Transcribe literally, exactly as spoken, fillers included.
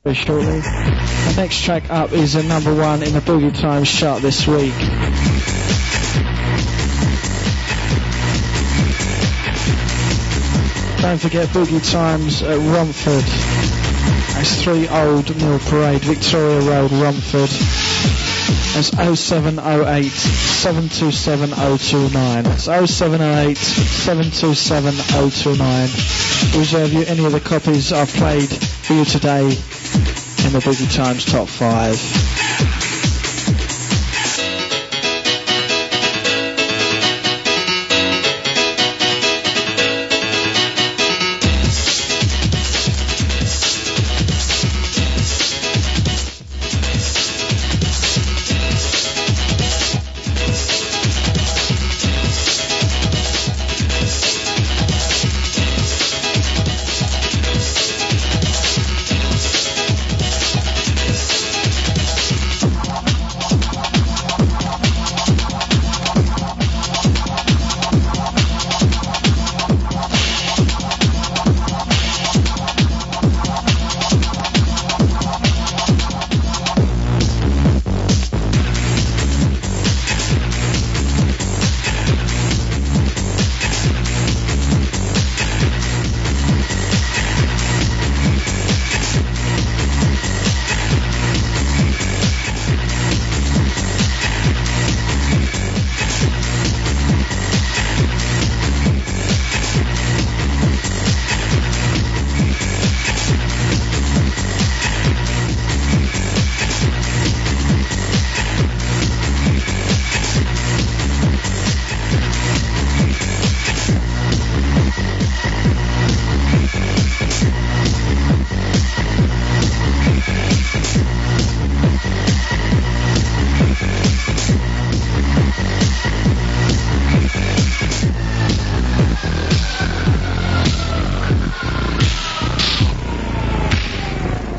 shortly. The next track up is a number one in the Boogie Times chart this week. Don't forget Boogie Times at Romford. That's three Old Mill Parade, Victoria Road, Romford. That's oh seven oh eight, seven two seven oh two nine. That's oh seven oh eight, seven two seven oh two nine. Reserve you any of the copies I've played for you today in the Boogie Times Top five.